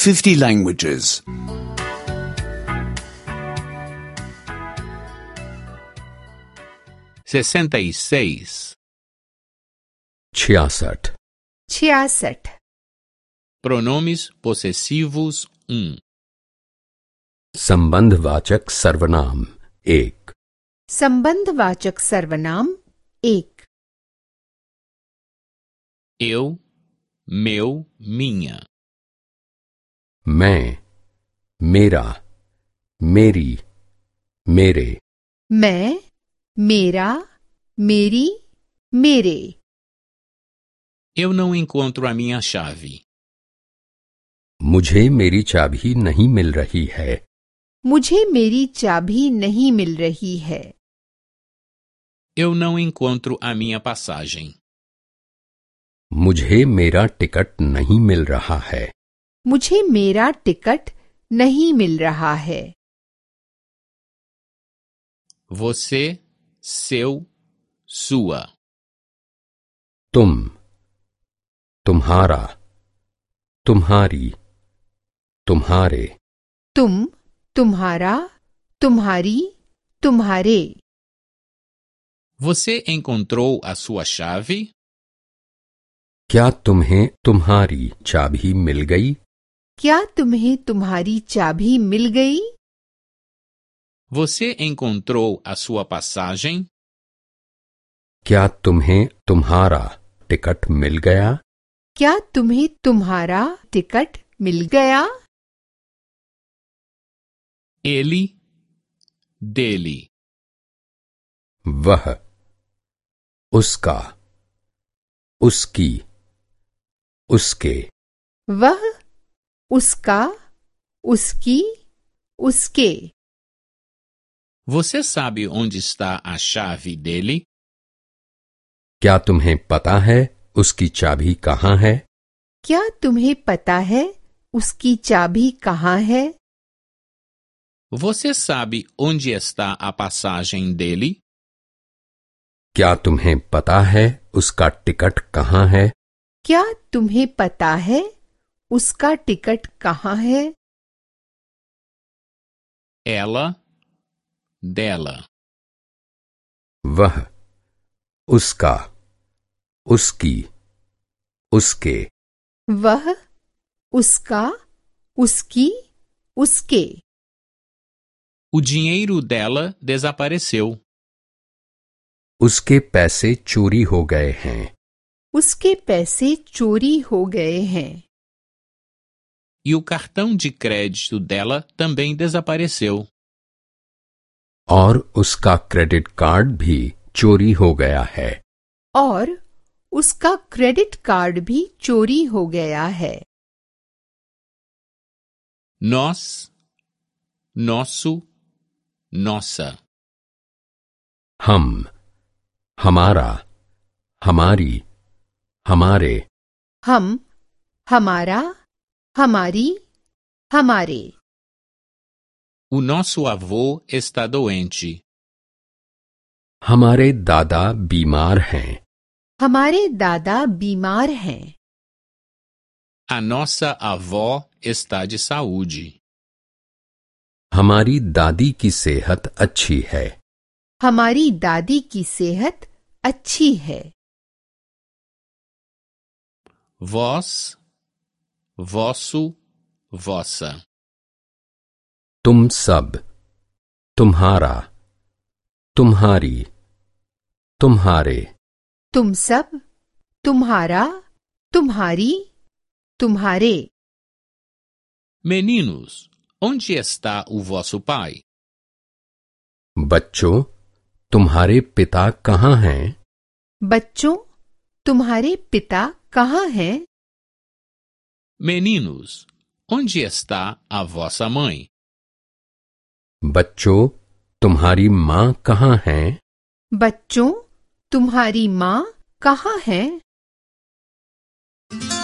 50 languages. 66. 66. 66. Pronomes possessivos 1. संबंधवाचक सर्वनाम 1. संबंधवाचक सर्वनाम 1. Eu, meu, minha. मैं, मेरा, मेरी, मेरे. मैं, मेरा, मेरी, मेरे. Eu não encontro a minha chave. मुझे मेरी चाबी नहीं मिल रही है. मुझे मेरी चाबी नहीं मिल रही है. Eu não encontro a minha passagem. मुझे मेरा टिकट नहीं मिल रहा है. मुझे मेरा टिकट नहीं मिल रहा है. Você, seu, sua. तुम, तुम्हारा, तुम्हारी, तुम्हारे. तुम, तुम्हारा, तुम्हारी, तुम्हारे. Você encontrou a sua chave? क्या तुम्हें तुम्हारी चाबी मिल गई? क्या तुम्हें तुम्हारी चाबी मिल गई? Você encontrou a sua passagem? क्या तुम्हें तुम्हारा टिकट मिल गया? क्या तुम्हें तुम्हारा टिकट मिल गया? Ele, dele. वह, उसका, उसकी, उसके. वह, उसका, उसकी, उसके. Você sabe onde está a chave dele? क्या तुम्हें पता है उसकी चाबी कहाँ है? क्या तुम्हें पता है उसकी चाबी कहाँ है? Você sabe onde está a passagem dele? क्या तुम्हें पता है उसका टिकट कहाँ है? क्या तुम्हें पता है उसका टिकट कहाँ है? Ela, dela. वह, उसका, उसकी, उसके. वह, उसका, उसकी, उसके. O dinheiro dela desapareceu. उसके पैसे चोरी हो गए हैं. उसके पैसे चोरी हो गए हैं. E o cartão de crédito dela também desapareceu. और उसका क्रेडिट कार्ड भी चोरी हो गया है. और उसका क्रेडिट कार्ड भी चोरी हो गया है. Nós, nosso, nossa. हम, हमारा, हमारी, हमारे. हम, हमारा, हमारी, हमारे. O nosso avô está doente. हमारे दादा बीमार हैं. हमारे दादा बीमार हैं. A nossa avó está de saúde. हमारी दादी की सेहत अच्छी है. हमारी दादी की सेहत अच्छी है. Vós, vosso, vossa. तुम सब, तुम्हारा, तुम्हारी, तुम्हारे. तुम सब, तुम्हारा, तुम्हारी, तुम्हारे. Meninos, onde está o vosso pai? बच्चों, तुम्हारे पिता कहाँ हैं? बच्चों, तुम्हारे पिता कहाँ हैं? Meninos, onde está a vossa mãe? बच्चों, तुम्हारी माँ कहाँ हैं? बच्चों, तुम्हारी माँ कहाँ है?